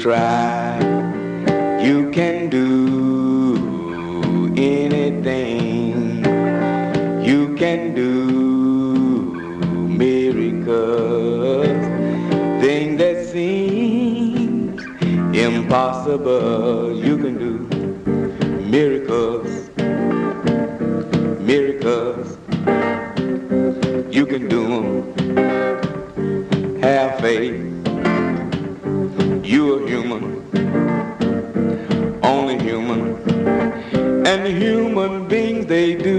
try, you can do anything. You can do miracles, things that seem impossible. You can do miracles, miracles. You can do them. Have faith. You're human, only human, and human beings, they do